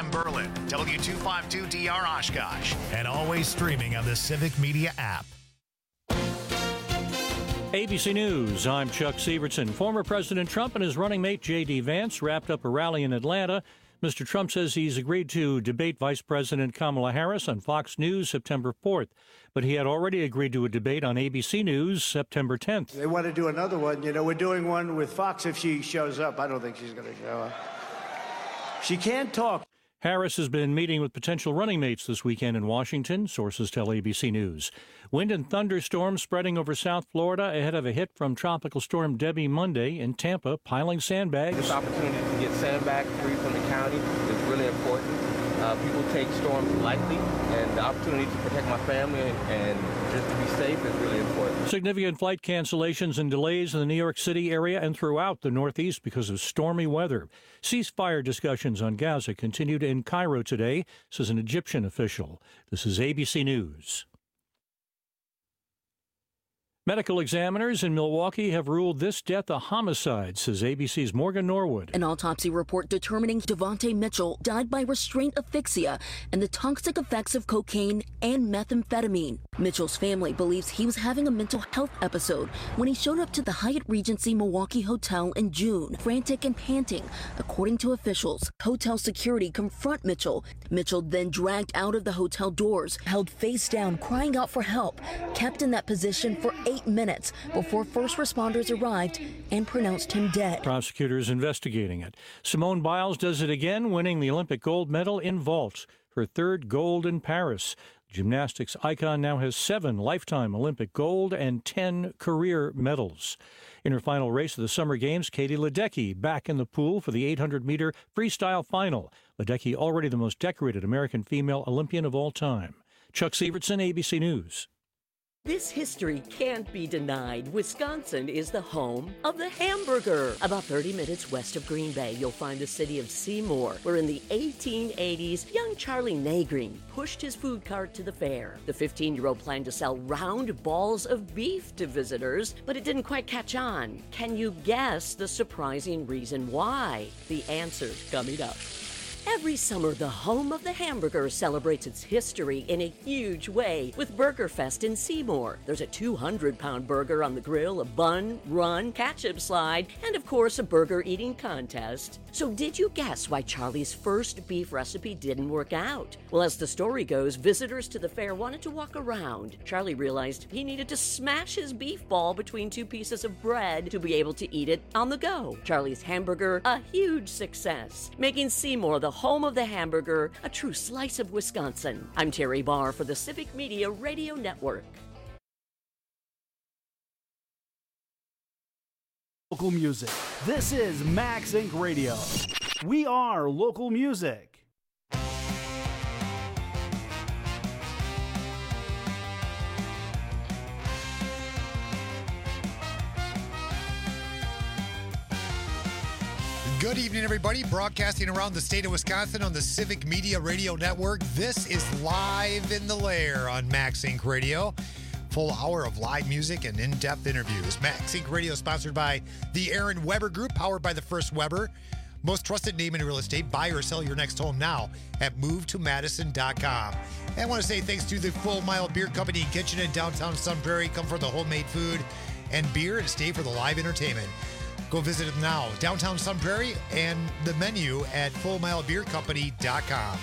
FM Berlin, W252DR Oshkosh, and always streaming on the Civic Media app. ABC News, I'm Chuck Sievertson. Former President Trump and his running mate J.D. Vance wrapped up a rally in Atlanta. Mr. Trump says he's agreed to debate Vice President Kamala Harris on Fox News September 4th, but he had already agreed to a debate on ABC News September 10th. They want to do another one. You know, we're doing one with Fox if she shows up. I don't think she's going to show up. She can't talk. Harris has been meeting with potential running mates this weekend in Washington, sources tell ABC News. Wind and thunderstorms spreading over South Florida ahead of a hit from Tropical Storm Debbie Monday in Tampa, piling sandbags. This opportunity to get sandbags free from the county is really important. People take storms lightly, and the opportunity to protect my family and just to be safe is really important. Significant flight cancellations and delays in the New York City area and throughout the Northeast because of stormy weather. Ceasefire discussions on Gaza continued in Cairo today, says an Egyptian official. This is ABC News. Medical examiners in Milwaukee have ruled this death a homicide, says ABC's Morgan Norwood. An autopsy report determining Devontae Mitchell died by restraint asphyxia and the toxic effects of cocaine and methamphetamine. Mitchell's family believes he was having a mental health episode when he showed up to the Hyatt Regency Milwaukee Hotel in June, frantic and panting. According to officials, hotel security confront Mitchell. Mitchell then dragged out of the hotel doors, held face down, crying out for help, kept in that position for 8 minutes before first responders arrived and pronounced him dead. Prosecutors investigating it. Simone Biles does it again, winning the Olympic gold medal in vault, her third gold in Paris. Gymnastics icon now has 7 lifetime Olympic gold and 10 career medals. In her final race of the Summer Games, Katie Ledecky back in the pool for the 800-meter freestyle final. Ledecky already the most decorated American female Olympian of all time. Chuck Sievertson, ABC News. This history can't be denied. Wisconsin is the home of the hamburger. About 30 minutes west of Green Bay, you'll find the city of Seymour, where in the 1880s, young Charlie Nagreen pushed his food cart to the fair. The 15-year-old planned to sell round balls of beef to visitors, but it didn't quite catch on. Can you guess the surprising reason why? The answer coming up. Every summer, the home of the hamburger celebrates its history in a huge way with BurgerFest in Seymour. There's a 200-pound burger on the grill, a bun, run, ketchup slide, and of course a burger eating contest. So did you guess why Charlie's first beef recipe didn't work out? Well, as the story goes, visitors to the fair wanted to walk around. Charlie realized he needed to smash his beef ball between 2 pieces of bread to be able to eat it on the go. Charlie's hamburger, a huge success, making Seymour the home of the hamburger, a true slice of Wisconsin. I'm Terry Barr for the Civic Media Radio Network. Local music. This is Max Inc. Radio. We are local music. Good evening, everybody. Broadcasting around the state of Wisconsin on the Civic Media Radio Network. This is Live in the Lair on Max Inc. Radio. Full hour of live music and in-depth interviews. Max Inc. Radio is sponsored by the Aaron Weber Group, powered by the First Weber. Most trusted name in real estate. Buy or sell your next home now at movetomadison.com. And I want to say thanks to the Full Mile Beer Company Kitchen in downtown Sun Prairie. Come for the homemade food and beer and stay for the live entertainment. Go visit them now, downtown Sun Prairie, and the menu at fullmilebeercompany.com.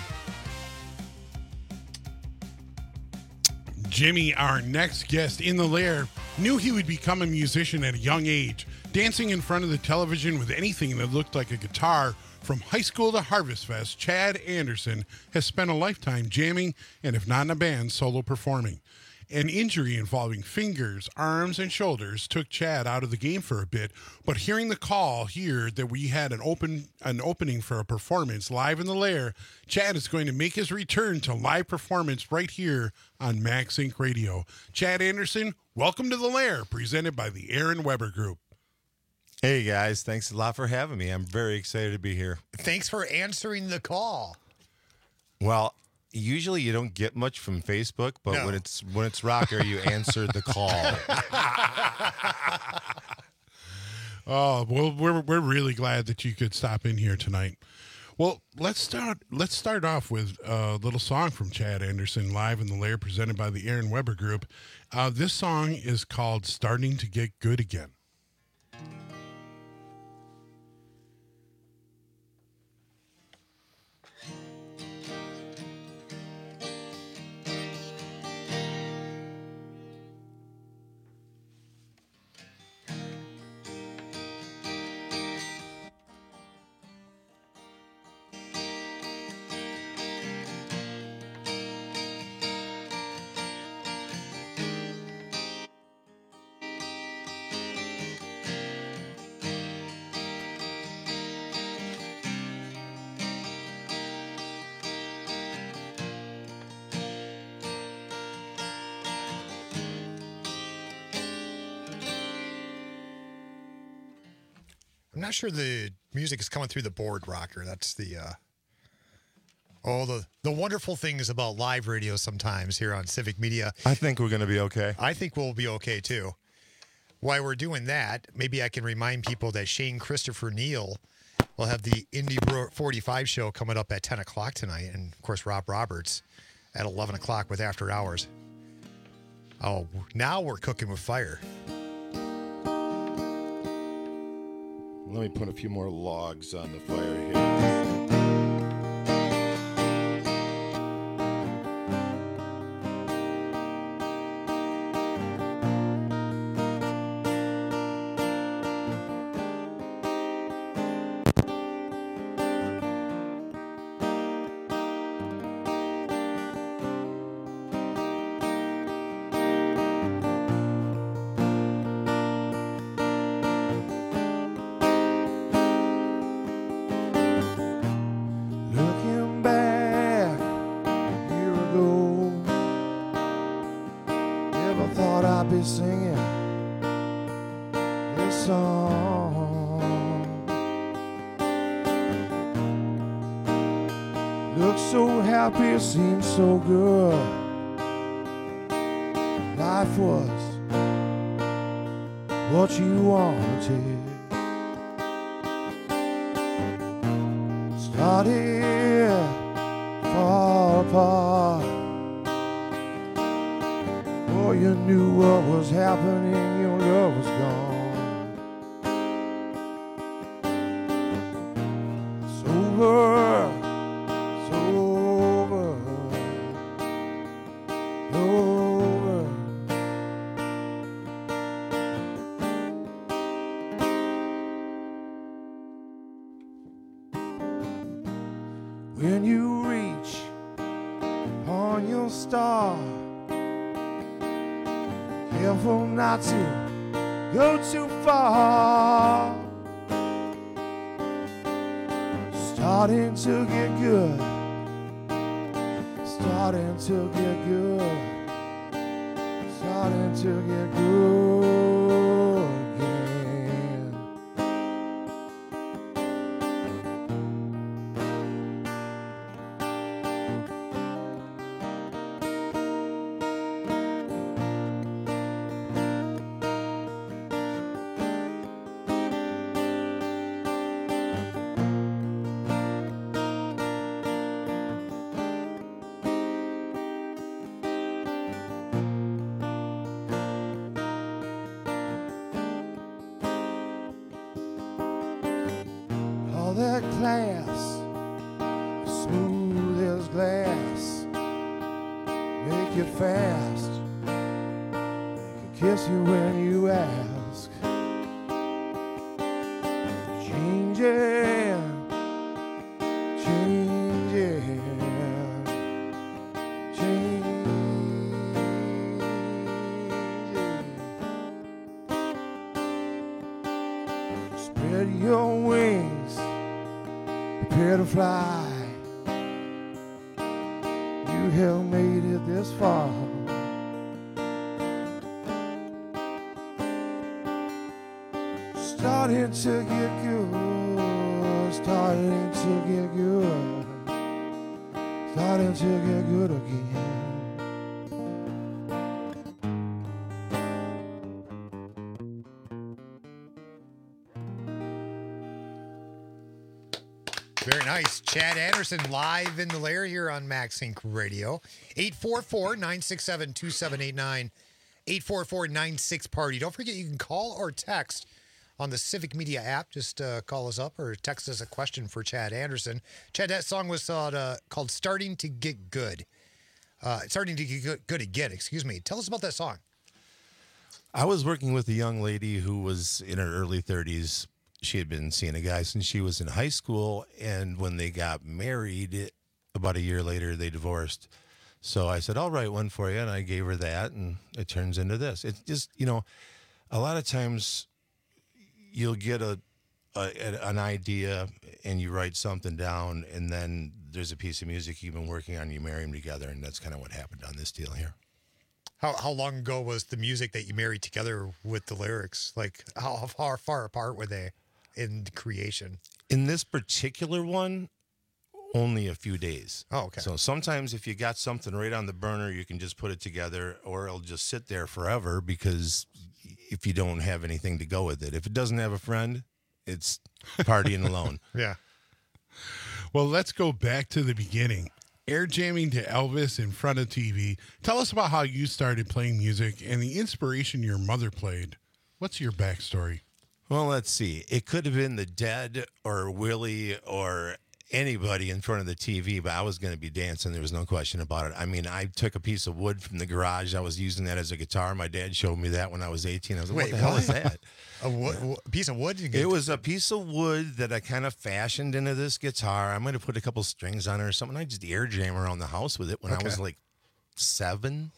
Jimmy, our next guest in the lair, knew he would become a musician at a young age, dancing in front of the television with anything that looked like a guitar. From high school to Harvest Fest, Chad Anderson has spent a lifetime jamming and, if not in a band, solo performing. An injury involving fingers, arms, and shoulders took Chad out of the game for a bit, but hearing the call here that we had an opening for a performance live in the lair, Chad is going to make his return to live performance right here on Max Inc. Radio. Chad Anderson, welcome to the lair, presented by the Aaron Weber Group. Hey, guys. Thanks a lot for having me. I'm very excited to be here. Thanks for answering the call. Well, usually you don't get much from Facebook, but No. when it's Rocker, you answer the call. Oh, well, we're really glad that you could stop in here tonight. Well, let's start off with a little song from Chad Anderson, live in the Lair, presented by the Aaron Weber Group. This song is called "Starting to Get Good Again." I'm not sure the music is coming through the board rocker. That's the the wonderful things about live radio sometimes here on Civic Media. I think we're going to be okay. I think we'll be okay too. While we're doing that, maybe I can remind people that Shane Christopher Neal will have the Indy 45 show coming up at 10 o'clock tonight. And, of course, Rob Roberts at 11 o'clock with After Hours. Oh, now we're cooking with fire. Let me put a few more logs on the fire here. Singing this song. Look so happy, seems so good. Life was what you wanted. Started far apart. Before you knew what was happening, your love was gone. It's over, it's over, over. When you reach on your star, careful not to go too far. Starting to get good. Starting to get good. Starting to get good again. All that class, smooth as glass, make it fast, make a kiss you when you ask. Changing, changing, changing. Spread your wings, prepare to fly. You have made it this far. Starting to get good, starting to get good, starting to get good again. Very nice. Nice. Chad Anderson live in the lair here on Max Inc. Radio. 844-967-2789. 844-96-PARTY. Don't forget you can call or text on the Civic Media app. Just call us up or text us a question for Chad Anderson. Chad, that song was called Starting to Get Good. Starting to Get Good Again, excuse me. Tell us about that song. I was working with a young lady who was in her early 30s. She had been seeing a guy since she was in high school, and when they got married, about a year later, they divorced. So I said, I'll write one for you, and I gave her that, and it turns into this. It's just, a lot of times you'll get an idea, and you write something down, and then there's a piece of music you've been working on, you marry them together, and that's kind of what happened on this deal here. How long ago was the music that you married together with the lyrics? Like, how far apart were they in creation? In this particular one, only a few days. Oh, okay. So sometimes if you got something right on the burner, you can just put it together, or it'll just sit there forever because if you don't have anything to go with it. If it doesn't have a friend, it's partying alone. Yeah. Well, let's go back to the beginning. Air jamming to Elvis in front of TV. Tell us about how you started playing music and the inspiration your mother played. What's your backstory? Well, let's see. It could have been the Dead or Willie or anybody in front of the TV, but I was going to be dancing. There was no question about it. I mean, I took a piece of wood from the garage. I was using that as a guitar. My dad showed me that when I was 18. I was like, what the hell is that? A piece of wood? It was a piece of wood that I kind of fashioned into this guitar. I might have put a couple strings on it or something. I just air jam around the house with it when I was like 7.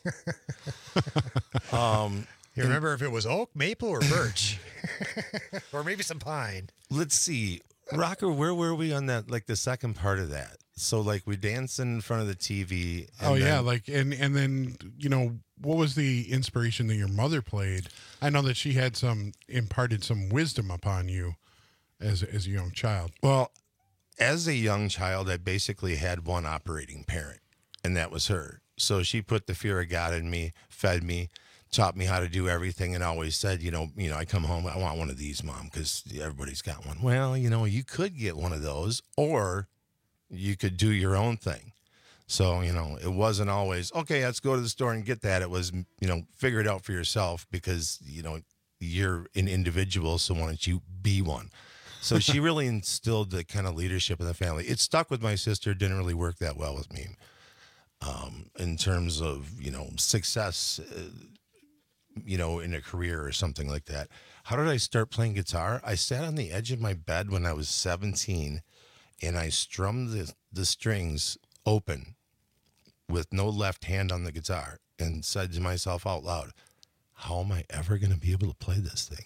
You remember if it was oak, maple, or birch? Or maybe some pine. Let's see. Rocker, where were we on that, like the second part of that? So like we danced in front of the TV. And and then, what was the inspiration that your mother played? I know that she had imparted some wisdom upon you as a young child. Well, as a young child, I basically had one operating parent, and that was her. So she put the fear of God in me, fed me, taught me how to do everything, and always said, I come home, I want one of these, Mom, because everybody's got one. Well, you could get one of those, or you could do your own thing. So, it wasn't always, okay, let's go to the store and get that. It was, figure it out for yourself because, you're an individual, so why don't you be one? So she really instilled the kind of leadership in the family. It stuck with my sister, didn't really work that well with me in terms of, success, in a career or something like that. How did I start playing guitar? I sat on the edge of my bed when I was 17, and I strummed the strings open with no left hand on the guitar and said to myself out loud, how am I ever going to be able to play this thing?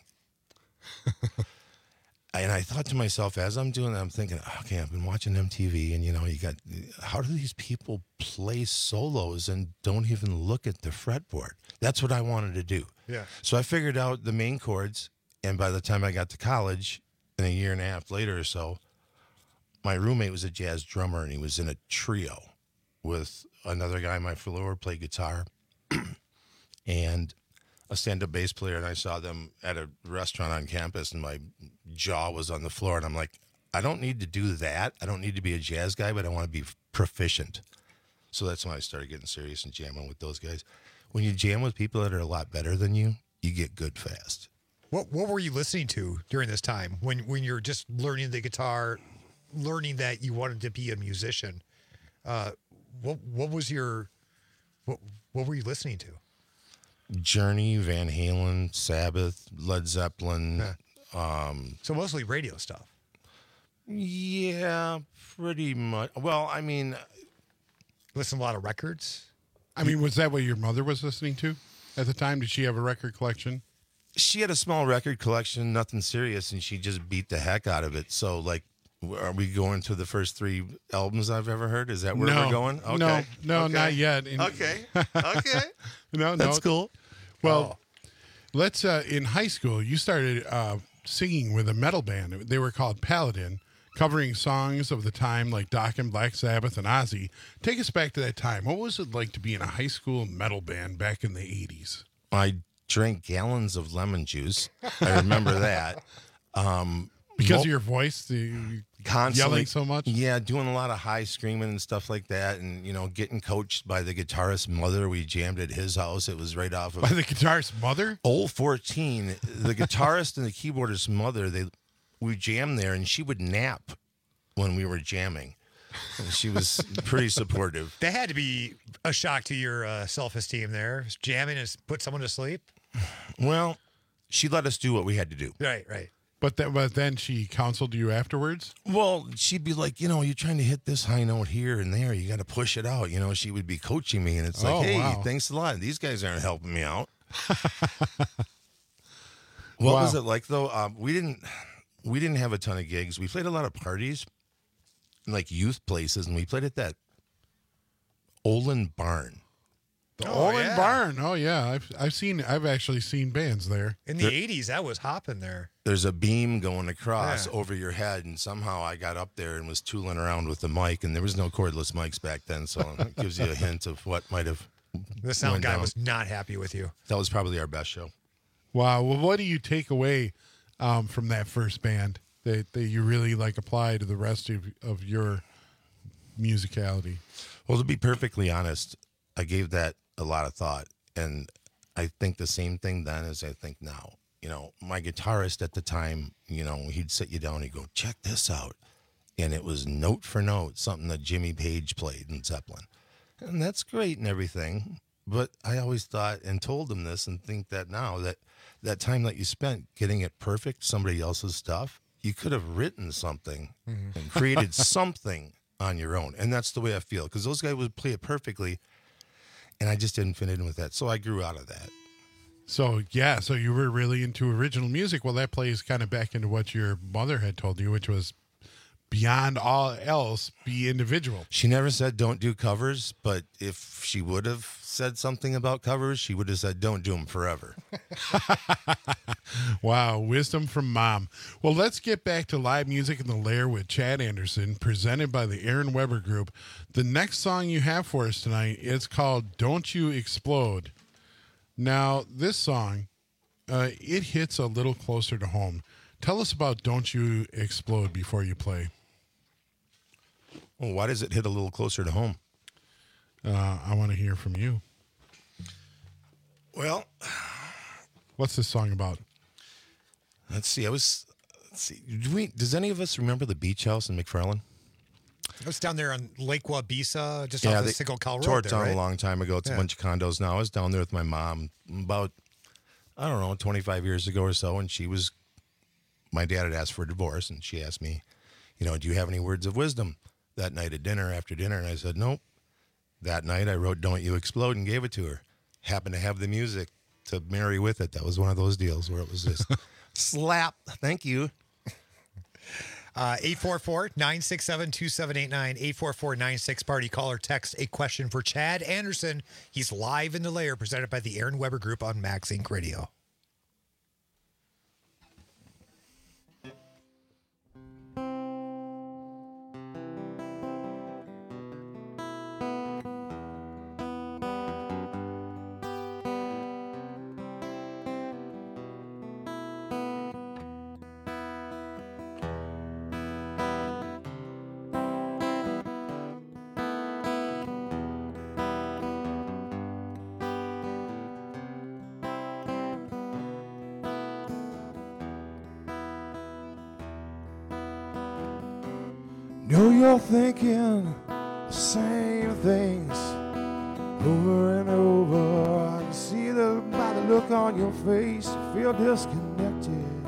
And I thought to myself, as I'm doing that, I'm thinking, okay, I've been watching MTV, and, how do these people play solos and don't even look at the fretboard? That's what I wanted to do. Yeah. So I figured out the main chords, and by the time I got to college, and a year and a half later or so, my roommate was a jazz drummer, and he was in a trio with another guy, my floor, played guitar, and a stand-up bass player, and I saw them at a restaurant on campus, and my jaw was on the floor, and I'm like, I don't need to do that. I don't need to be a jazz guy, but I want to be proficient. So that's when I started getting serious and jamming with those guys. When you jam with people that are a lot better than you, you get good fast. What were you listening to during this time when you're just learning the guitar, learning that you wanted to be a musician? What were you listening to? Journey, Van Halen, Sabbath, Led Zeppelin. So mostly radio stuff. Yeah, pretty much. Well, I mean, listen to a lot of records. I mean, was that what your mother was listening to at the time? Did she have a record collection? She had a small record collection, nothing serious, and she just beat the heck out of it. So, like, are we going to the first 3 albums I've ever heard? Is that where we're going? Okay. No, okay. Not yet. Okay. No, that's cool. Well, let's. In high school, you started singing with a metal band. They were called Paladin, covering songs of the time like Dokken, Black Sabbath, and Ozzy. Take us back to that time. What was it like to be in a high school metal band back in the 80s? I drank gallons of lemon juice. I remember that. Because of your voice, constantly yelling so much? Yeah, doing a lot of high screaming and stuff like that. And, getting coached by the guitarist's mother. We jammed at his house. It was right off of... By the guitarist's mother? Old 14. The guitarist and the keyboardist's mother, we jammed there, and she would nap when we were jamming. And she was pretty supportive. That had to be a shock to your self-esteem there. Jamming and put someone to sleep? Well, she let us do what we had to do. Right. But then she counseled you afterwards? Well, she'd be like, you're trying to hit this high note here and there. You got to push it out. She would be coaching me, and it's like, hey, wow. Thanks a lot. These guys aren't helping me out. What was it like, though? We didn't have a ton of gigs. We played a lot of parties, like youth places, and we played at that Olin Barn. The Olin Barn. Oh yeah, I've actually seen bands there. In the 80s, that was hopping there. There's a beam going across over your head, and somehow I got up there and was tooling around with the mic, and there was no cordless mics back then, so it gives you a hint of what might have. The sound guy was not happy with you. That was probably our best show. Wow. Well, what do you take away from that first band that you really apply to the rest of your musicality? Well, to be perfectly honest, I gave that a lot of thought, and I think the same thing then as I think now. My guitarist at the time, he'd sit you down and he'd go, check this out. And it was note for note, something that Jimmy Page played in Zeppelin. And that's great and everything. But I always thought and told him this and think that now, that time that you spent getting it perfect, somebody else's stuff, you could have written something and created something on your own. And that's the way I feel, because those guys would play it perfectly. And I just didn't fit in with that. So I grew out of that. So you were really into original music. Well, that plays kind of back into what your mother had told you, which was beyond all else, be individual. She never said don't do covers, but if she would have said something about covers, she would have said don't do them forever. Wow, wisdom from mom. Well, let's get back to live music in the Lair with Chad Anderson, presented by the Aaron Weber Group. The next song you have for us tonight is called Don't You Explode. Now, this song, it hits a little closer to home. Tell us about Don't You Explode before you play. Well, why does it hit a little closer to home? I want to hear from you. Well, what's this song about? Let's see. Does any of us remember the beach house in McFarland? It was down there on Lake Wabisa, just off the Single Cal Road. Tore it down right? a long time ago. It's a bunch of condos now. I was down there with my mom about, 25 years ago or so, and my dad had asked for a divorce, and she asked me, do you have any words of wisdom that night at dinner, after dinner? And I said, nope. That night I wrote Don't You Explode and gave it to her. Happened to have the music to marry with it. That was one of those deals where it was just slap. Thank you. 844-967-2789, 844-96-PARTY. Call or text a question for Chad Anderson. He's live in the Lair, presented by the Aaron Weber Group on Max Inc. Radio. Know you're thinking the same things over and over. I can see by the look on your face, you feel disconnected,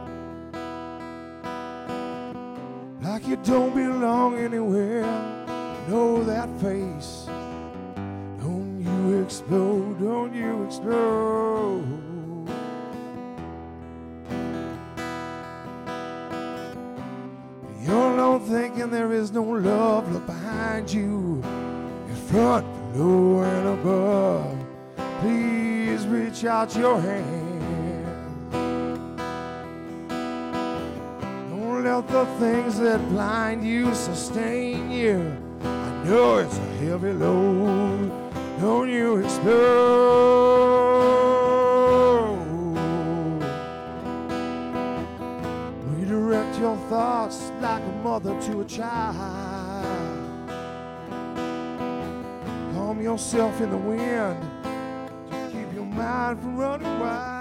like you don't belong anywhere. Know that face. Don't you explode, don't you explode. You're alone thinking there is no love. Look behind you, in front, below, and above. Please reach out your hand. Don't let the things that blind you sustain you. I know it's a heavy load. Don't you explode. Redirect your like a mother to a child. Calm yourself in the wind to keep your mind from running wild.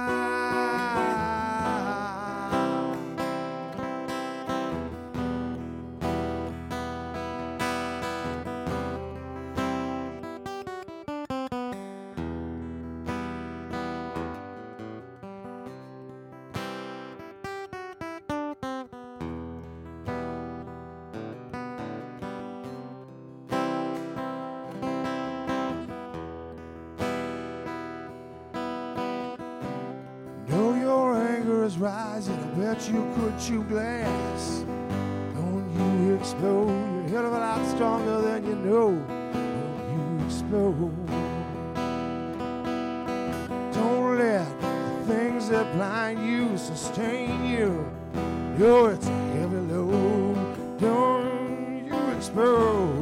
Know your anger is rising, I bet you could chew glass. Don't you explode, you're a hell of a lot stronger than you know. Don't you explode. Don't let the things that blind you sustain you. Know it's a heavy load. Don't you explode.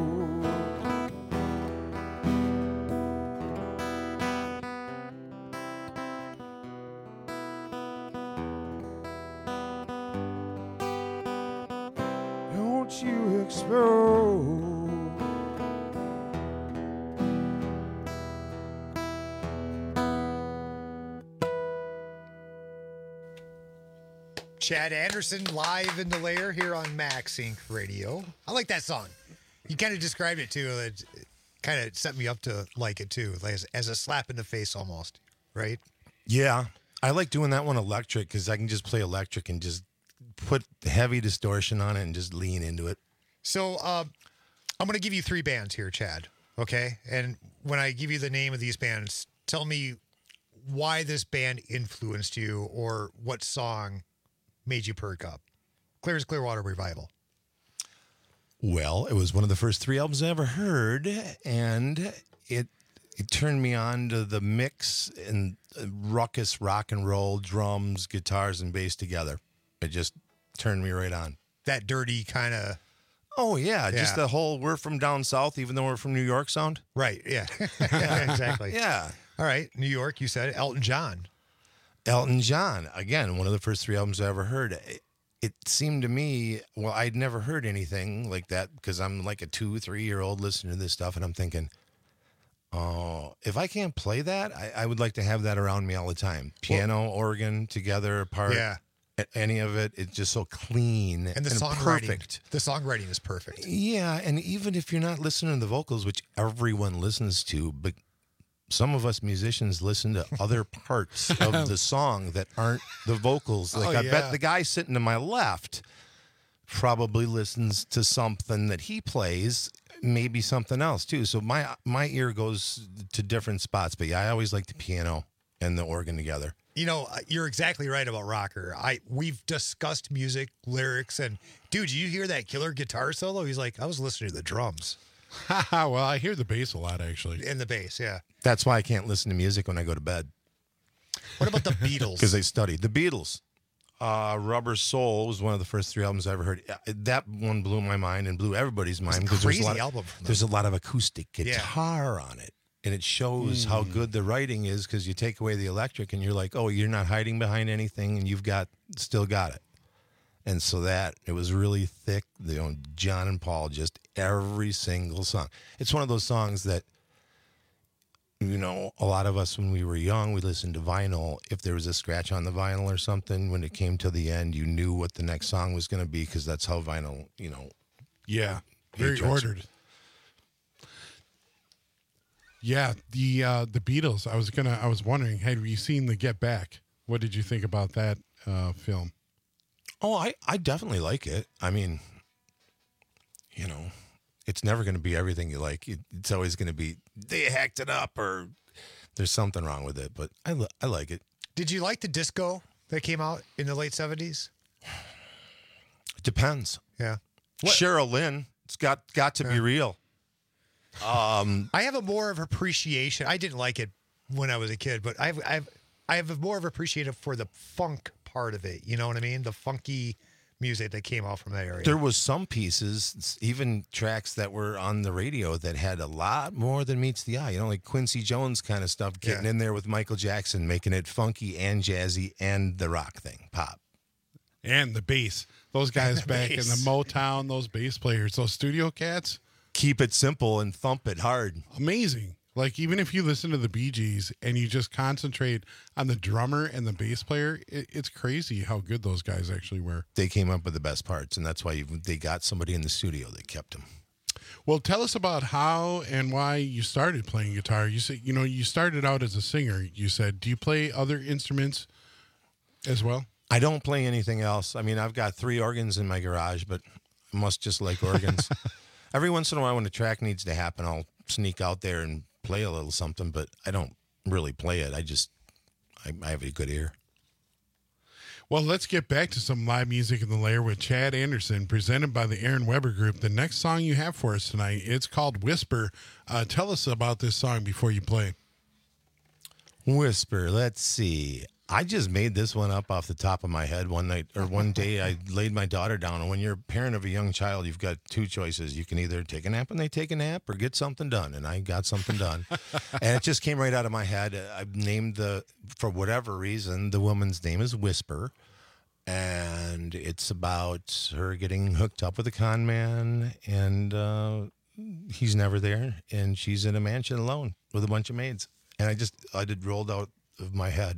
Don't you explode. Chad Anderson live in the lair here on Max Inc. Radio. I like that song. You kind of described it too. It kind of set me up to like it too, like as a slap in the face almost, right? Yeah. I like doing that one electric because I can just play electric and just put heavy distortion on it and just lean into it. So I'm going to give you 3 bands here, Chad, okay? And when I give you the name of these bands, tell me why this band influenced you or what song made you perk up. Clear as Clearwater Revival. Well, it was one of the first 3 albums I ever heard, and it turned me on to the mix and ruckus rock and roll, drums, guitars, and bass together. It just turned me right on. That dirty kind of... Oh, yeah. Just the whole we're from down south, even though we're from New York sound. Right, yeah. Exactly. Yeah. All right, New York, you said Elton John. Elton John, again, one of the first 3 albums I ever heard. It seemed to me, well, I'd never heard anything like that because I'm like a 2-3-year-old listening to this stuff, and I'm thinking, oh, if I can't play that, I would like to have that around me all the time. Piano, organ, together, apart. Yeah. Any of it, it's just so clean and the songwriting. Perfect. The songwriting is perfect. Yeah, and even if you're not listening to the vocals, which everyone listens to, but some of us musicians listen to other parts of the song that aren't the vocals. Like I bet the guy sitting to my left probably listens to something that he plays, maybe something else too. So my ear goes to different spots. But yeah, I always like the piano and the organ together. You know, you're exactly right about Rocker. We've discussed music, lyrics, and dude, you hear that killer guitar solo? He's like, I was listening to the drums. Well, I hear the bass a lot, actually. And the bass, yeah. That's why I can't listen to music when I go to bed. What about the Beatles? Because they studied. The Beatles. Rubber Soul was one of the first 3 albums I ever heard. That one blew my mind and blew everybody's mind because there's a lot of acoustic guitar on it. And it shows how good the writing is because you take away the electric and you're like, oh, you're not hiding behind anything and you've still got it. And so it was really thick. John and Paul, just every single song. It's one of those songs that, a lot of us when we were young, we listened to vinyl. If there was a scratch on the vinyl or something, when it came to the end, you knew what the next song was going to be because that's how vinyl, Yeah, very ordered. Yeah, the Beatles. I was wondering, have you seen the Get Back? What did you think about that film? Oh, I definitely like it. I mean, it's never going to be everything you like. It's always going to be they hacked it up or there's something wrong with it. But I like it. Did you like the disco that came out in the late 70s? It depends. Yeah. Cheryl Lynn. It's got to be real. I have a more of appreciation. I didn't like it when I was a kid, but I have a more of appreciation for the funk part of it. You know what I mean? The funky music that came out from that area. There was some pieces, even tracks that were on the radio that had a lot more than meets the eye. Like Quincy Jones kind of stuff, getting in there with Michael Jackson, making it funky and jazzy and the rock thing, pop. And the bass. Those guys back in bass. the Motown, those bass players, those studio cats. Keep it simple and thump it hard. Amazing. Like, even if you listen to the Bee Gees and you just concentrate on the drummer and the bass player, it's crazy how good those guys actually were. They came up with the best parts, and that's why they got somebody in the studio that kept them. Well, tell us about how and why you started playing guitar. You said, you started out as a singer, you said. Do you play other instruments as well? I don't play anything else. I mean, I've got 3 organs in my garage, but I must just like organs. Every once in a while when a track needs to happen, I'll sneak out there and play a little something, but I don't really play it. I have a good ear. Well, let's get back to some live music in the lair with Chad Anderson, presented by the Aaron Weber Group. The next song you have for us tonight, it's called Whisper. Tell us about this song before you play. Whisper, let's see. I just made this one up off the top of my head one night, or one day I laid my daughter down. And when you're a parent of a young child, you've got 2 choices. You can either take a nap and they take a nap, or get something done. And I got something done. And it just came right out of my head. I named for whatever reason, the woman's name is Whisper. And it's about her getting hooked up with a con man, and he's never there. And she's in a mansion alone with a bunch of maids. And I did rolled out of my head.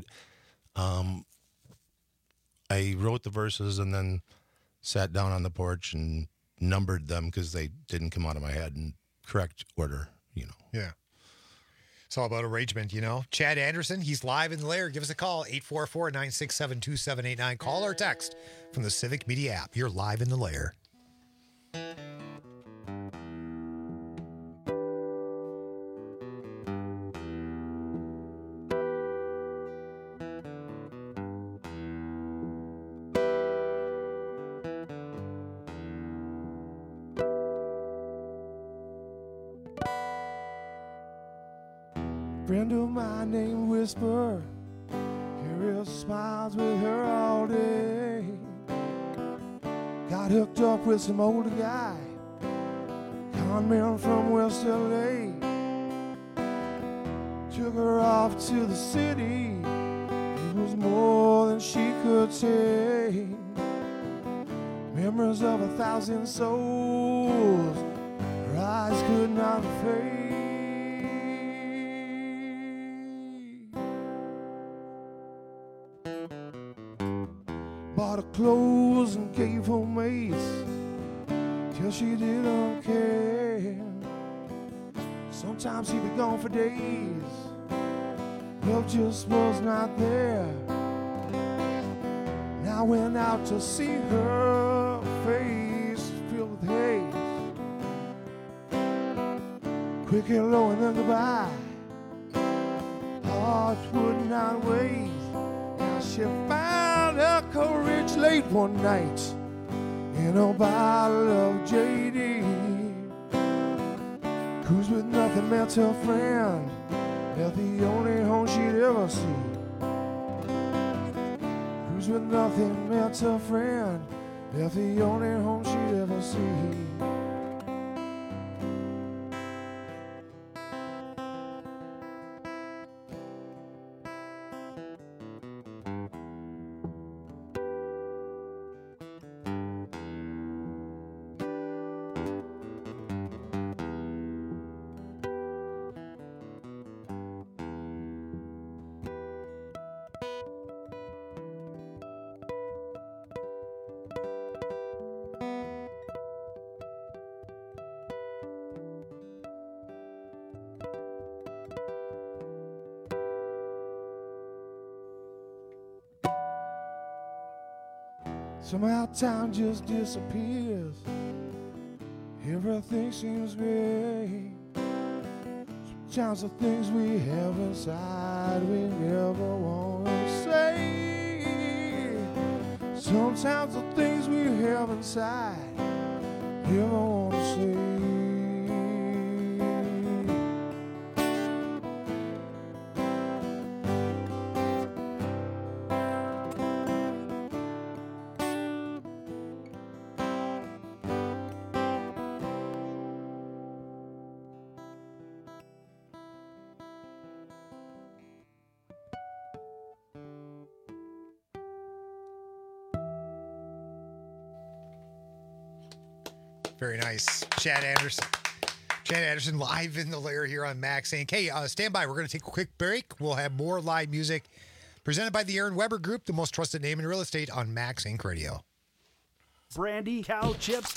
I wrote the verses and then sat down on the porch and numbered them because they didn't come out of my head in correct order, Yeah. It's all about arrangement, Chad Anderson, he's live in the lair. Give us a call, 844-967-2789. Call or text from the Civic Media app. You're live in the lair. Friend of mine named Whisper, Carol smiles with her all day. Got hooked up with some older guy, con man from West LA. Took her off to the city, it was more than she could take. Memories of 1,000 souls, her eyes could not fade. Bought her clothes and gave her mates till she didn't care. Sometimes he'd be gone for days, love just was not there. And I went out to see her face filled with haze. Quick hello and then goodbye, heart would not wait. Now she found her courage late one night in a bottle of JD. Cruised with nothing, met her friend, left the only home she'd ever see. Cruised with nothing, met her friend, left the only home she'd ever see. Somehow time just disappears, everything seems great. Sometimes the things we have inside we never want to say. Sometimes the things we have inside never want to say. Very nice. Chad Anderson live in the lair here on Max Inc. Hey, stand by. We're going to take a quick break. We'll have more live music presented by the Aaron Weber Group, the most trusted name in real estate on Max Inc. Radio. Brandy, cow chips,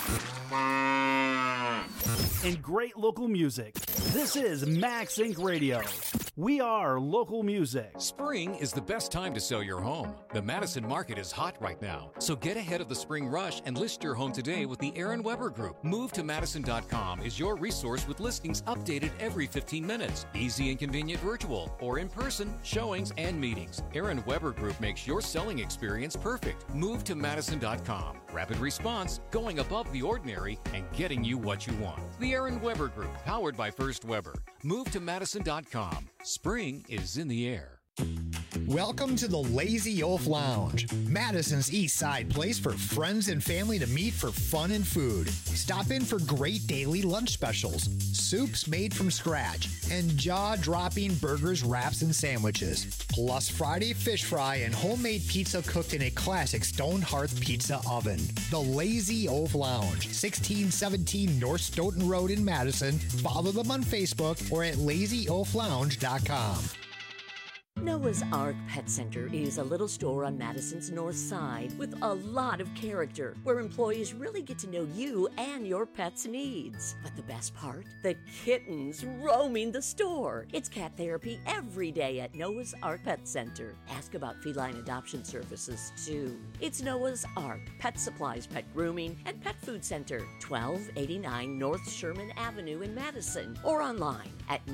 and great local music. This is Max Inc. Radio. We are local music. Spring is the best time to sell your home. The Madison market is hot right now, so get ahead of the spring rush and list your home today with the Aaron Weber Group. MoveToMadison.com is your resource with listings updated every 15 minutes. Easy and convenient virtual or in-person showings and meetings. Aaron Weber Group makes your selling experience perfect. MoveToMadison.com. Rapid response, going above the ordinary, and getting you what you want. The Aaron Weber Group, powered by First Weber. MoveToMadison.com. Spring is in the air. Welcome to the Lazy Oaf Lounge, Madison's East Side place for friends and family to meet for fun and food. Stop in for great daily lunch specials, soups made from scratch, and jaw-dropping burgers, wraps, and sandwiches. Plus Friday fish fry and homemade pizza cooked in a classic stone hearth pizza oven. The Lazy Oaf Lounge, 1617 North Stoughton Road in Madison. Follow them on Facebook or at lazyoaflounge.com. Noah's Ark Pet Center is a little store on Madison's north side with a lot of character, where employees really get to know you and your pet's needs. But the best part? The kittens roaming the store. It's cat therapy every day at Noah's Ark Pet Center. Ask about feline adoption services, too. It's Noah's Ark Pet Supplies, Pet Grooming, and Pet Food Center, 1289 North Sherman Avenue in Madison, or online at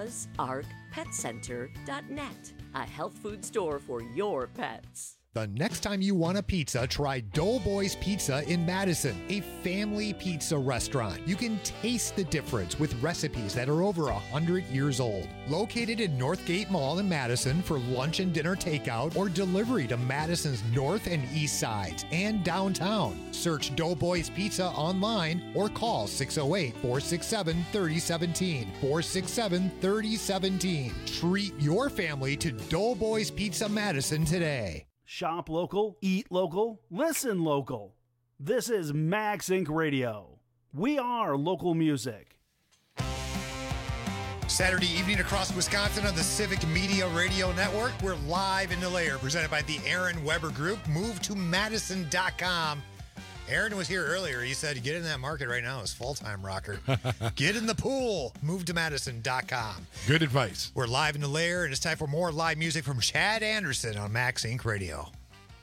noahsarkpetcenter.net. A health food store for your pets. The next time you want a pizza, try Doughboys Pizza in Madison, a family pizza restaurant. You can taste the difference with recipes that are over 100 years old. Located in Northgate Mall in Madison for lunch and dinner takeout or delivery to Madison's north and east sides and downtown. Search Doughboys Pizza online or call 608-467-3017. 467-3017. Treat your family to Doughboys Pizza Madison today. Shop local, eat local, listen local. This is Max Inc. Radio. We are local music. Saturday evening across Wisconsin on the Civic Media Radio Network. We're live in the lair, presented by the Aaron Weber Group. MoveToMadison.com. Aaron was here earlier. He said, get in that market right now. It's full-time rocker. Get in the pool. MoveToMadison.com. Good advice. We're live in the lair, and it's time for more live music from Chad Anderson on Max Inc. Radio.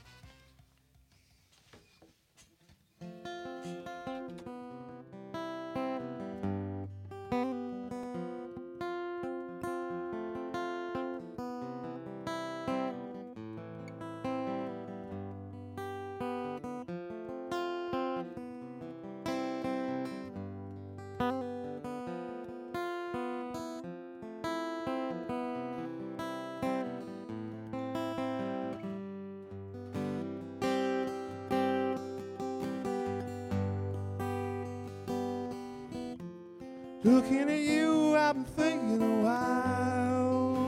Looking at you, I've been thinking a while.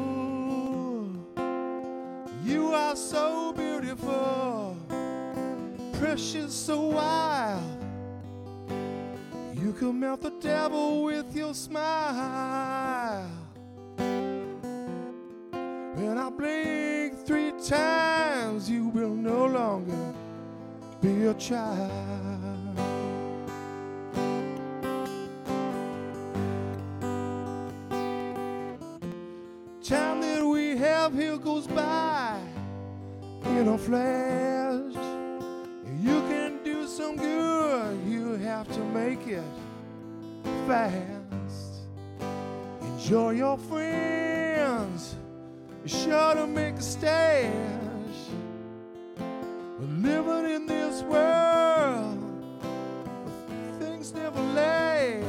You are so beautiful, precious, so wild. You could melt the devil with your smile. When I blink 3 times, you will no longer be a child. Time that we have here goes by in a flash. You can do some good, you have to make it fast. Enjoy your friends, be sure to make a stash. Living in this world, things never last.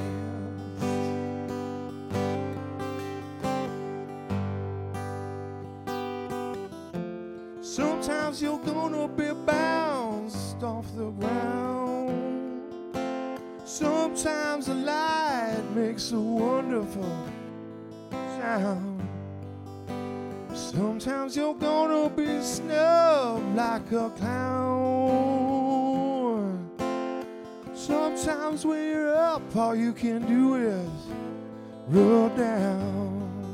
Sometimes you're gonna be bounced off the ground. Sometimes a light makes a wonderful sound. Sometimes you're gonna be snubbed like a clown. Sometimes when you're up, all you can do is roll down.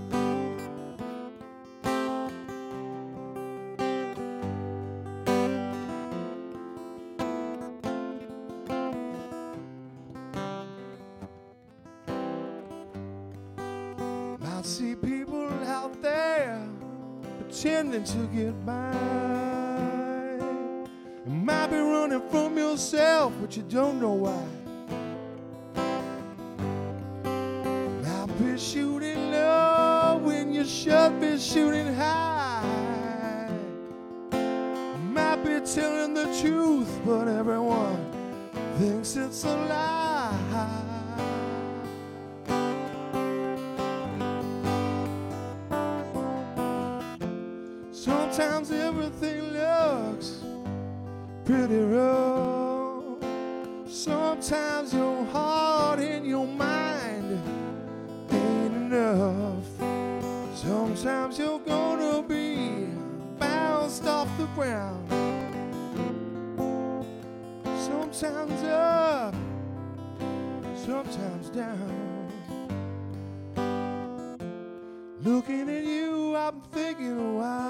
I see people out there pretending to get by. You might be running from yourself, but you don't know why. Might be shooting low when you should be shooting high. Might be telling the truth, but everyone thinks it's a lie. Sometimes everything looks pretty rough. Sometimes your heart and your mind ain't enough. Sometimes you're gonna be bounced off the ground. Sometimes up, sometimes down. Looking at you, I'm thinking,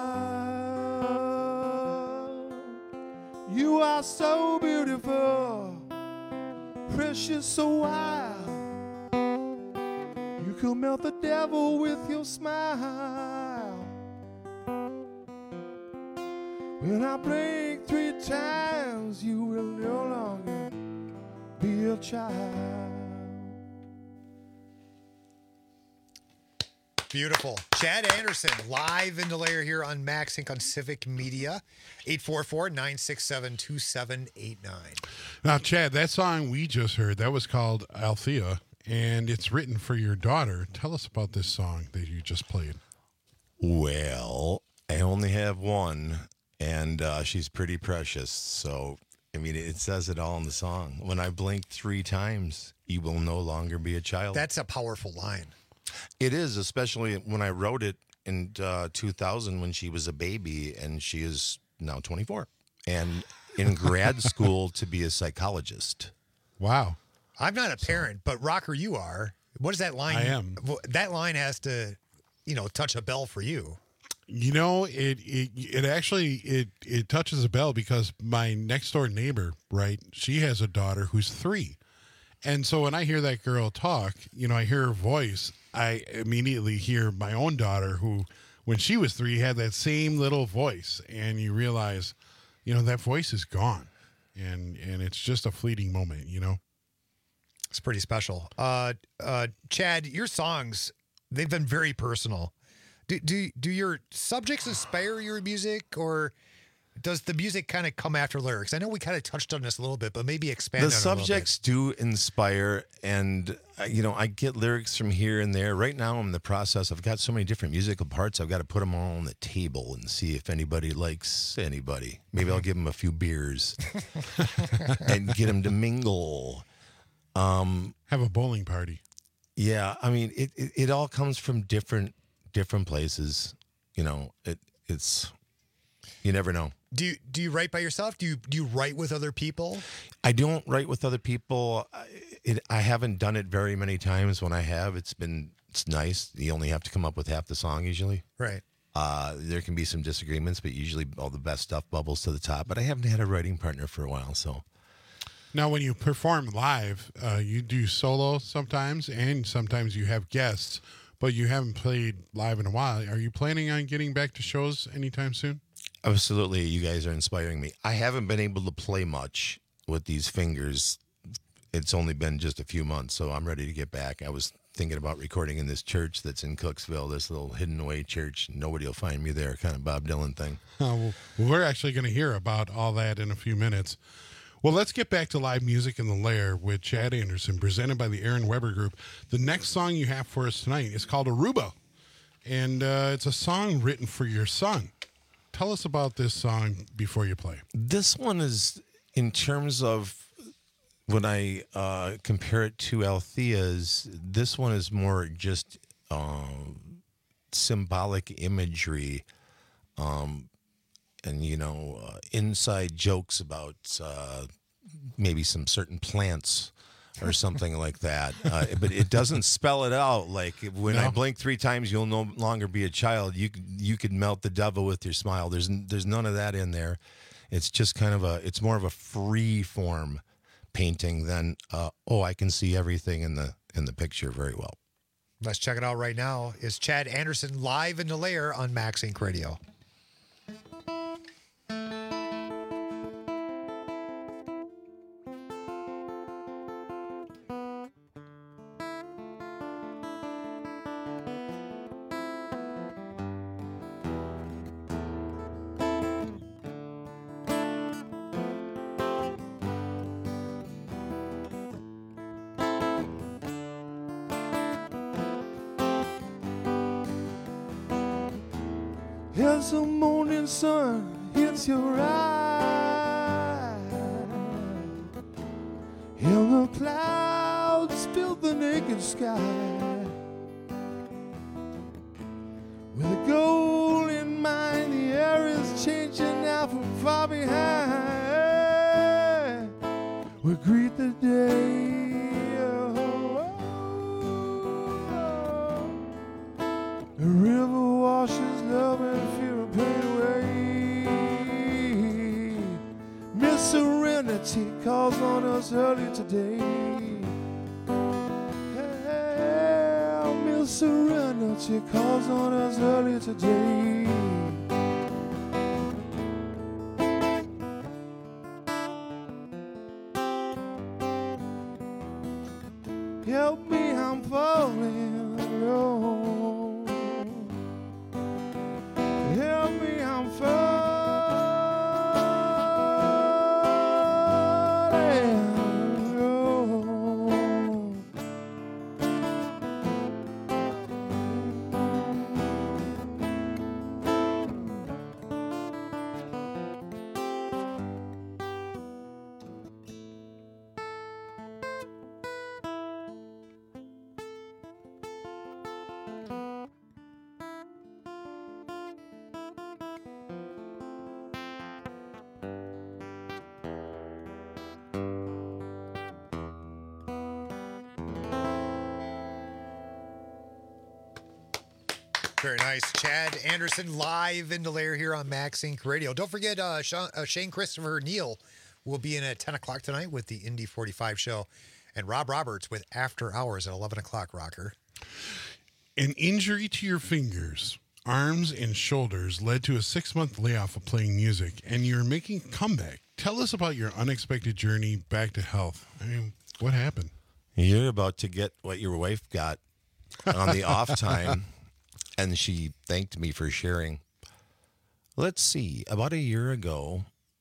wow, you are so beautiful, precious, so wild. You could melt the devil with your smile. When I blink 3 times, you will no longer be a child. Beautiful. Chad Anderson, live in the layer here on Max Inc. on Civic Media. 844-967-2789. Now, Chad, that song we just heard, that was called Althea, and it's written for your daughter. Tell us about this song that you just played. Well, I only have one, and she's pretty precious. So, I mean, it says it all in the song. When I blink 3 times, you will no longer be a child. That's a powerful line. It is, especially when I wrote it in 2000 when she was a baby, and she is now 24 and in grad school to be a psychologist. Wow. I'm not a parent, but Rocker, you are. What is that line? I am. That line has to, touch a bell for you. You know, it actually touches a bell because my next door neighbor, right, she has a daughter who's 3. And so when I hear that girl talk, I hear her voice, I immediately hear my own daughter who, when she was 3, had that same little voice. And you realize, that voice is gone. And it's just a fleeting moment, It's pretty special. Chad, your songs, they've been very personal. Do your subjects inspire your music, or does the music kind of come after lyrics? I know we kind of touched on this a little bit, but maybe expand on it a little bit. The subjects do inspire, and, I get lyrics from here and there. Right now, I'm in the process. I've got so many different musical parts. I've got to put them all on the table and see if anybody likes anybody. Maybe I'll give them a few beers and get them to mingle. Have a bowling party. Yeah, I mean, it all comes from different places. It's you never know. Do you write by yourself? Do you write with other people? I don't write with other people. I haven't done it very many times. When I have, it's nice. You only have to come up with half the song usually. Right. There can be some disagreements, but usually all the best stuff bubbles to the top. But I haven't had a writing partner for a while, so. Now, when you perform live, you do solo sometimes, and sometimes you have guests, but you haven't played live in a while. Are you planning on getting back to shows anytime soon? Absolutely. You guys are inspiring me. I haven't been able to play much with these fingers. It's only been just a few months, so I'm ready to get back. I was thinking about recording in this church that's in Cooksville, this little hidden away church. Nobody will find me there, kind of Bob Dylan thing. Well, we're actually going to hear about all that in a few minutes. Well, let's get back to live music in the lair with Chad Anderson, presented by the Aaron Weber Group. The next song you have for us tonight is called Aruba, and it's a song written for your son. Tell us about this song before you play. This one is, in terms of when I compare it to Althea's, this one is more just symbolic imagery, and inside jokes about maybe some certain plants or something like that. But it doesn't spell it out. Like when I blink 3 times, you'll no longer be a child. You could melt the devil with your smile. There's none of that in there. It's just kind of it's more of a free form painting than I can see everything in the picture very well. Let's check it out right now. It's Chad Anderson live in the Lair on Max Inc. Radio. As the morning sun hits your eye, and the clouds fill the naked sky, with a goal in mind, the air is changing now from far behind. We greet the day. The river washes love and fear and pain away. Miss Serenity calls on us early today. Yeah, Miss Serenity calls on us early today. Help me, I'm falling alone. Help me, I'm falling alone. Very nice. Chad Anderson live in the Lair here on Max Inc. Radio. Don't forget, Shane Christopher Neal will be in at 10 o'clock tonight with the Indy 45 show. And Rob Roberts with After Hours at 11 o'clock, Rocker. An injury to your fingers, arms, and shoulders led to a 6-month layoff of playing music, and you're making a comeback. Tell us about your unexpected journey back to health. I mean, what happened? You're about to get what your wife got on the off time, and she thanked me for sharing. Let's see. About a year ago,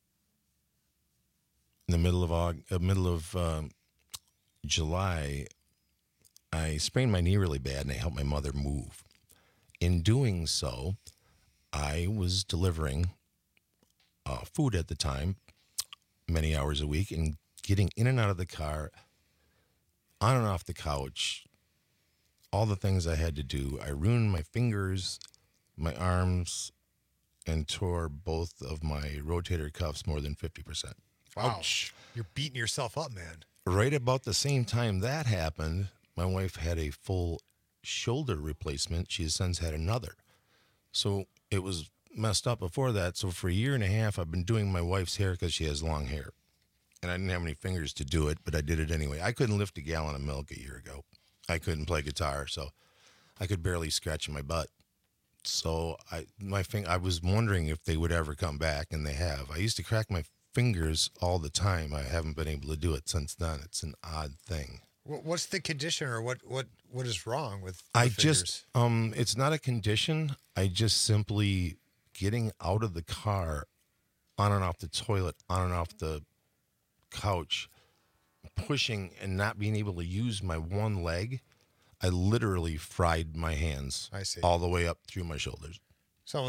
in the middle of July, I sprained my knee really bad, and I helped my mother move. In doing so, I was delivering food at the time, many hours a week, and getting in and out of the car, on and off the couch, all the things I had to do. I ruined my fingers, my arms, and tore both of my rotator cuffs more than 50%. Wow. Ouch. You're beating yourself up, man. Right about the same time that happened, my wife had a full shoulder replacement. She has since had another. So it was messed up before that. So for a year and a half, I've been doing my wife's hair because she has long hair. And I didn't have any fingers to do it, but I did it anyway. I couldn't lift a gallon of milk a year ago. I couldn't play guitar, so I could barely scratch my butt. So I was wondering if they would ever come back, and they have. I used to crack my fingers all the time. I haven't been able to do it since then. It's an odd thing. What's the condition, or what is wrong with the fingers? It's not a condition. I just simply getting out of the car, on and off the toilet, on and off the couch, pushing and not being able to use my one leg, I literally fried my hands. I see. All the way up through my shoulders. So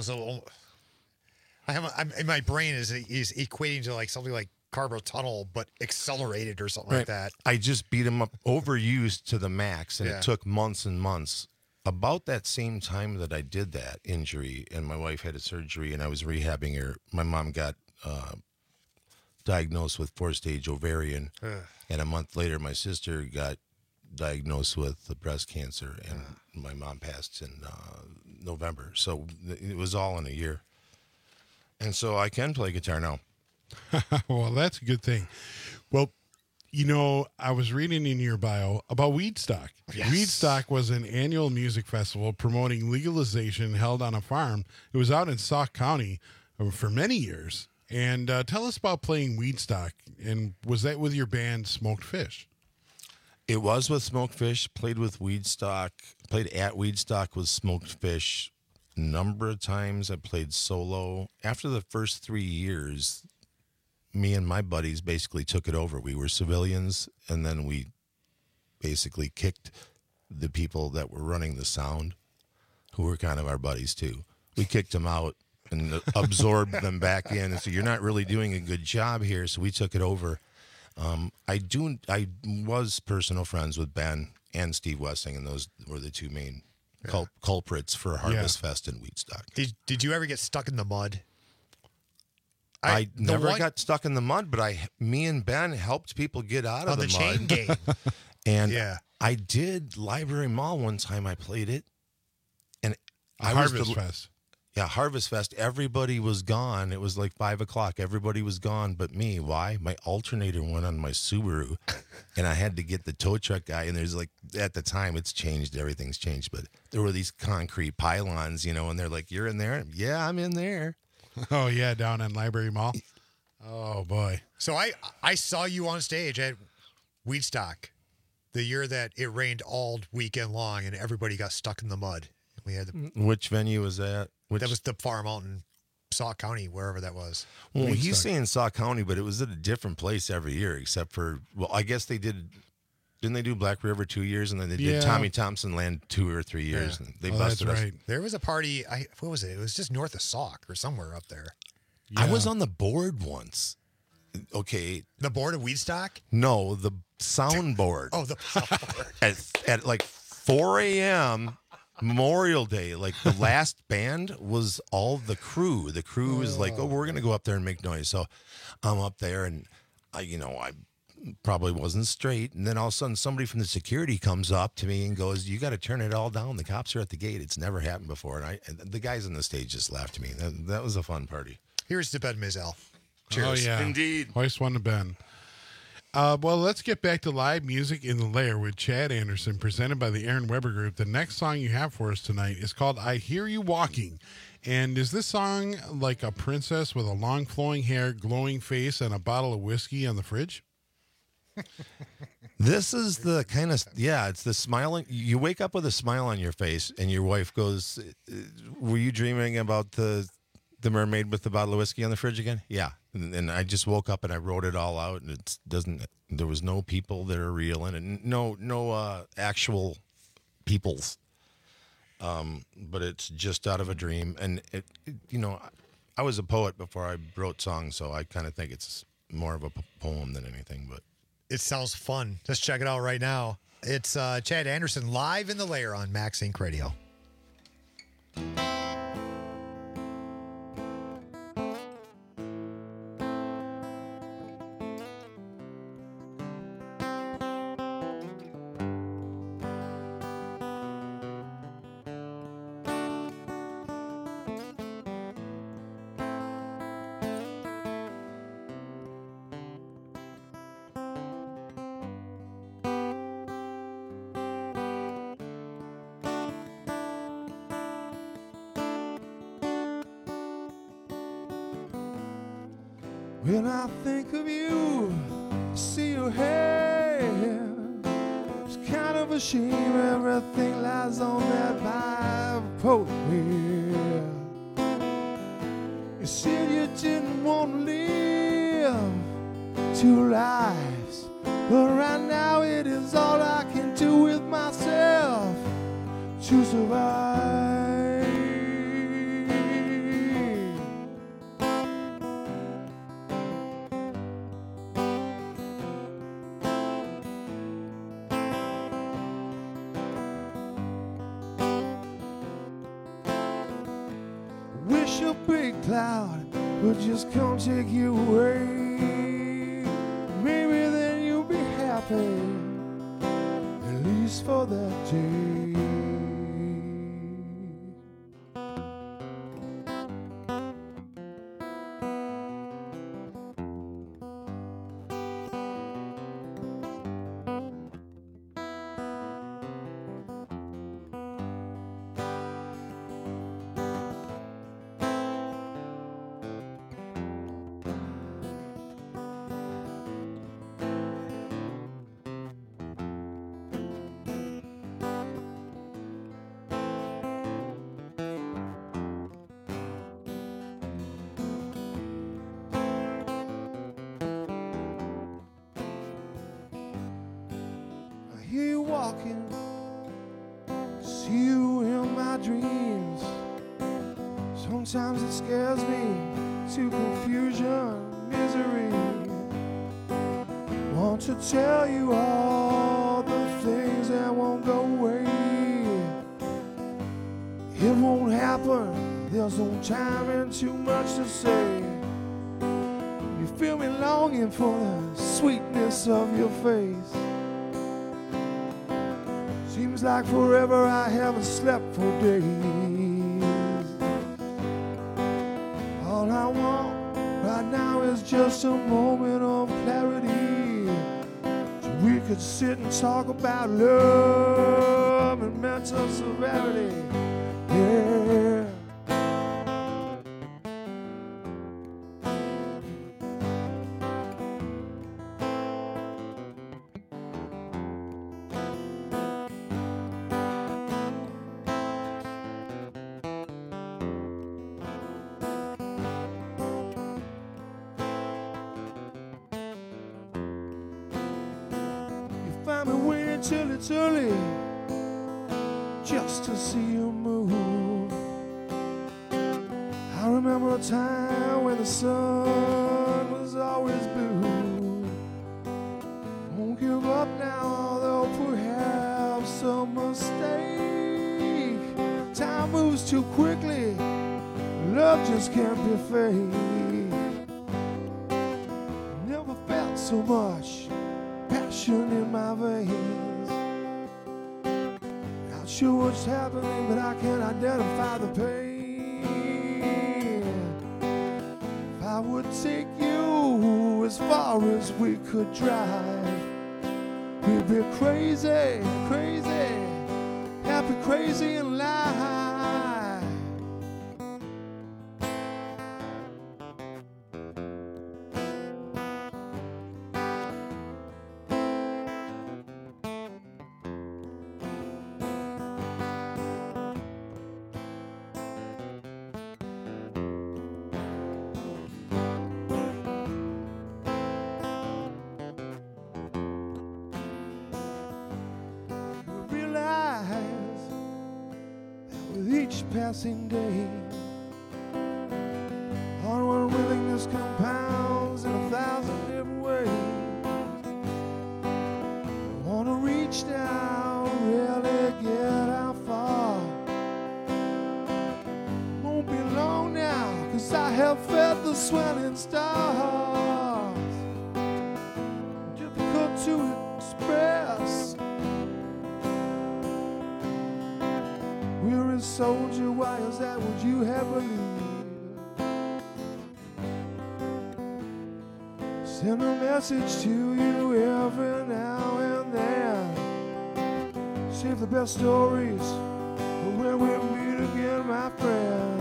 I'm in my brain is equating to like something like carpal tunnel, but accelerated or something like that. I just beat him up, overused to the max, and it took months and months. About that same time that I did that injury, and my wife had a surgery, and I was rehabbing her, my mom got diagnosed with 4-stage ovarian. And a month later, my sister got diagnosed with breast cancer, and my mom passed in November. So it was all in a year. And so I can play guitar now. Well, that's a good thing. Well, I was reading in your bio about Weedstock. Yes. Weedstock was an annual music festival promoting legalization held on a farm. It was out in Sauk County for many years. And tell us about playing Weedstock. And was that with your band Smoked Fish? It was with Smoked Fish. Played with Weedstock. Played at Weedstock with Smoked Fish a number of times. I played solo. After the first 3 years, me and my buddies basically took it over. We were civilians, and then we basically kicked the people that were running the sound, who were kind of our buddies too. We kicked them out and absorbed them back in. And so you're not really doing a good job here. So we took it over. I was personal friends with Ben and Steve Wessing, and those were the two main culprits for Harvest Fest and Weedstock. Did you ever get stuck in the mud? I never got stuck in the mud, but me and Ben helped people get out of the mud. Chain game. And I did Library Mall one time. I played it. And Harvest Fest. Yeah, Harvest Fest. Everybody was gone. It was like 5 o'clock. Everybody was gone but me. Why? My alternator went on my Subaru, and I had to get the tow truck guy. And there's like, at the time, it's changed. Everything's changed. But there were these concrete pylons, and they're like, "You're in there?" Yeah, I'm in there. Oh, yeah, down in Library Mall. Oh, boy. So I saw you on stage at Weedstock the year that it rained all weekend long and everybody got stuck in the mud. We had Which venue was that? That was the Farm out in Sauk County, wherever that was. Well, he's saying Sauk County, but it was at a different place every year, except for, I guess they did. Didn't they do Black River 2 years, and then they did Tommy Thompson Land 2 or 3 years, and they busted us. There was a party. What was it? It was just north of Sauk or somewhere up there. Yeah. I was on the board once. Okay, the board of Weedstock? No, the soundboard. Oh, the soundboard. at like 4 a.m. Memorial Day, like the last band was all the crew. The crew was like, "Oh, we're gonna go up there and make noise." So I'm up there, and I probably wasn't straight, and then all of a sudden somebody from the security comes up to me and goes, "You got to turn it all down. The cops are at the gate." It's never happened before, and the guys on the stage just laughed at me. That was a fun party. Here's to Ben Mizell. Cheers. Oh yeah, indeed. Hoist one to Ben. Well, let's get back to live music in the Lair with Chad Anderson, presented by the Aaron Weber Group. The next song you have for us tonight is called "I Hear You Walking." And is this song like a princess with a long flowing hair, glowing face, and a bottle of whiskey on the fridge? This is the kind of, it's the smiling. You wake up with a smile on your face, and your wife goes, "Were you dreaming about the mermaid with the bottle of whiskey on the fridge again?" Yeah. And I just woke up and I wrote it all out, and there was no people that are real in it. No actual peoples. But it's just out of a dream. And I was a poet before I wrote songs, so I kind of think it's more of a poem than anything, but it sounds fun. Let's check it out right now. It's Chad Anderson live in the Lair on Max Inc. Radio. When I think of you, see your hair, it's kind of a shame everything lies on that bipolar. You said you didn't want to live 2 lives, but right now it is all I can do with myself to survive. Wish a big cloud would just come take you away. for that day. Hear you walking, see you in my dreams. Sometimes it scares me to confusion, misery. Want to tell you all the things that won't go away. It won't happen, there's no time and too much to say. You feel me longing for the sweetness of your face. Seems like forever I haven't slept for days. All I want right now is just a moment of clarity, so we could sit and talk about love and mental severity. Yeah. Find me waiting till it's early, just to see you move. I remember a time when the sun was always blue. Won't give up now, although perhaps a mistake. Time moves too quickly, love just can't be fake. Never felt so much passion in my veins. Not sure what's happening, but I can identify the pain. If I would take you as far as we could drive, we'd be crazy, crazy, happy, crazy, and live. Passing day, our unwillingness compounds in 1,000 different ways. I want to reach down, really get how far. Won't be long now, 'cause I have fed the swelling stars. Difficult to express. We're a soldier, why is that what you have believed? Send a message to you every now and then. Save the best stories for when we meet again, my friend.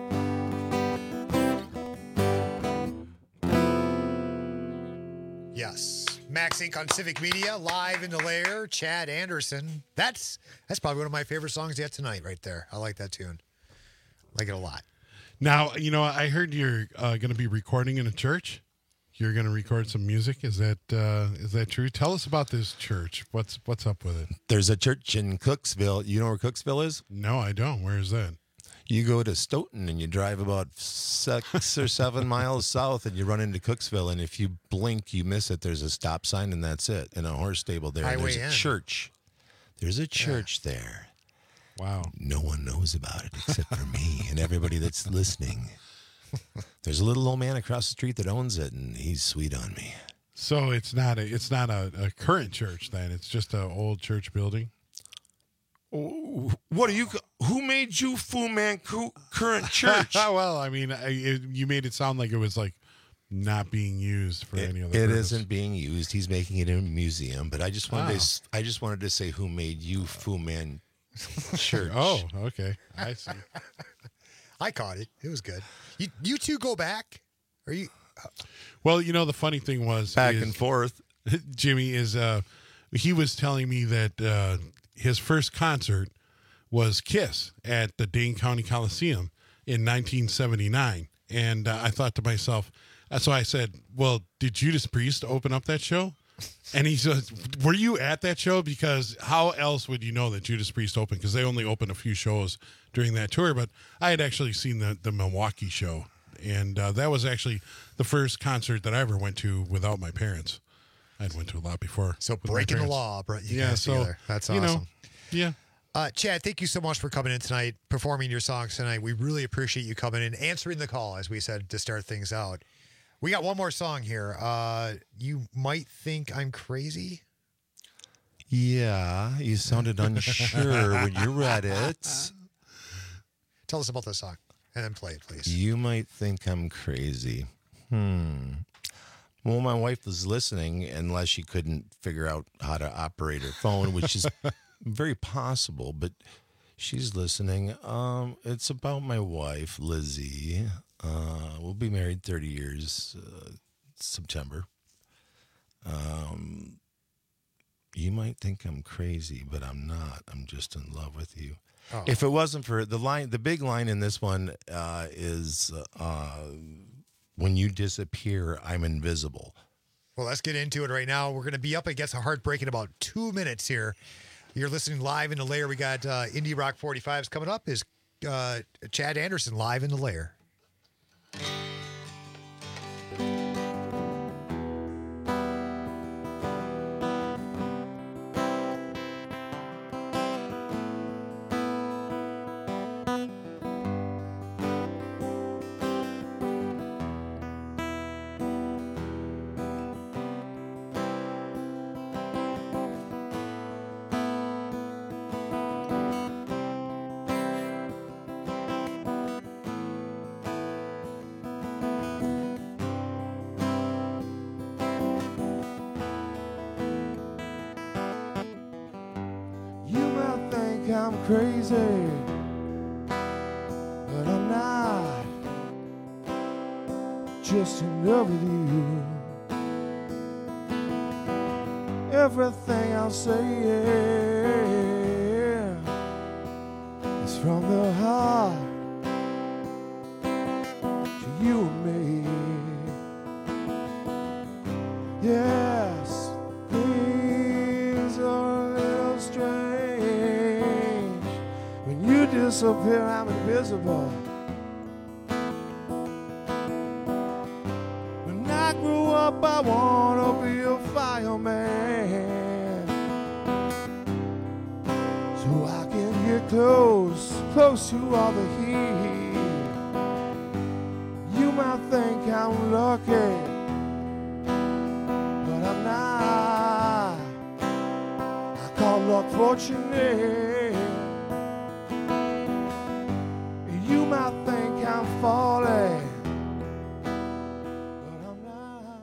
Yes. Max Inc. on Civic Media, live in the lair, Chad Anderson. That's probably one of my favorite songs yet tonight right there. I like that tune. I like it a lot. Now, you know, I heard you're going to be recording in a church. You're going to record some music. Is that true? Tell us about this church. What's up with it? There's a church in Cooksville. You know where Cooksville is? No, I don't. Where is that? You go to Stoughton and you drive about 6 or 7 miles south and you run into Cooksville. And if you blink, you miss it. There's a stop sign and that's it. And a horse stable there. Highway There's a in. church. There's a church there. Wow. No one knows about it except for me and everybody that's listening. There's a little old man across the street that owns it, and he's sweet on me. So it's not a current church then. It's just an old church building. What are you? Who made you Fu Manchu current church? Well, I mean, you made it sound like it was like not being used for any other. It purpose. isn't being used. He's making it in a museum. But I just wanted to say, who made you Fu Man church? Oh, okay, I see. I caught it. It was good. You two go back? Are you? Well, the funny thing was back and forth. Jimmy is. He was telling me that his first concert was Kiss at the Dane County Coliseum in 1979, and I thought to myself. So I said, "Well, did Judas Priest open up that show?" And he says, "Were you at that show? Because how else would you know that Judas Priest opened? Because they only opened a few shows during that tour. But I had actually seen the Milwaukee show, and that was actually the first concert that I ever went to without my parents. I'd went to a lot before. So breaking the law brought you guys together. That's awesome. Yeah. Chad, thank you so much for coming in tonight, performing your songs tonight. We really appreciate you coming in, answering the call, as we said, to start things out. We got one more song here. You might think I'm crazy. Yeah, you sounded unsure when you read it. Tell us about this song, and then play it, please. You might think I'm crazy. Well, my wife was listening, unless she couldn't figure out how to operate her phone, which is very possible, but she's listening. It's about my wife, Lizzie. We'll be married 30 years, September. You might think I'm crazy, but I'm not. I'm just in love with you. Oh. If it wasn't for the big line in this one is when you disappear, I'm invisible. Well, let's get into it right now. We're going to be up against a heartbreak in about 2 minutes here. You're listening live in the Lair. We got Indie Rock 45s coming up. Is Chad Anderson live in the Lair. I'm crazy, but I'm not. Just in love with you. Everything I'll say is from the heart to you and me. Yes, things are a little strange. When you disappear, I'm invisible. When I grow up, I wanna be a fireman, so I can get close to all the heat. You might think I'm lucky, but I'm not. I call luck fortunate. You might think I'm falling, but I'm not.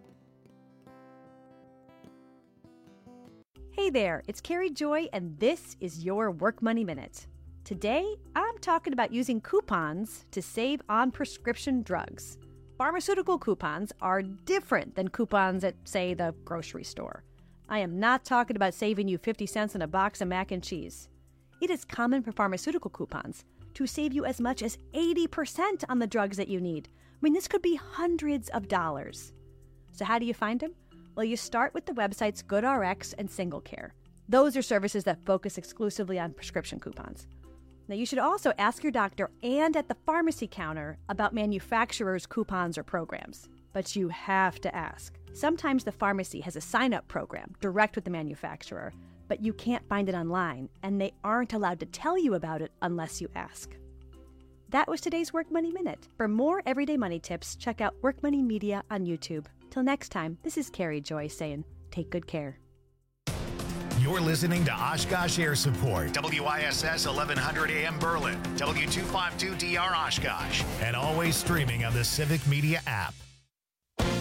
Hey there, it's Carrie Joy, and this is your Work Money Minute. Today, I'm talking about using coupons to save on prescription drugs. Pharmaceutical coupons are different than coupons at, say, the grocery store. I am not talking about saving you 50 cents on a box of mac and cheese. It is common for pharmaceutical coupons to save you as much as 80% on the drugs that you need. I mean, this could be hundreds of dollars. So how do you find them? Well, you start with the websites GoodRx and SingleCare. Those are services that focus exclusively on prescription coupons. Now, you should also ask your doctor and at the pharmacy counter about manufacturers' coupons or programs. But you have to ask. Sometimes the pharmacy has a sign-up program direct with the manufacturer, but you can't find it online, and they aren't allowed to tell you about it unless you ask. That was today's Work Money Minute. For more everyday money tips, check out Work Money Media on YouTube. Till next time, this is Carrie Joy saying, take good care. You're listening to Oshkosh Air Support, WISS 1100 AM Berlin, W252DR Oshkosh, and always streaming on the Civic Media app.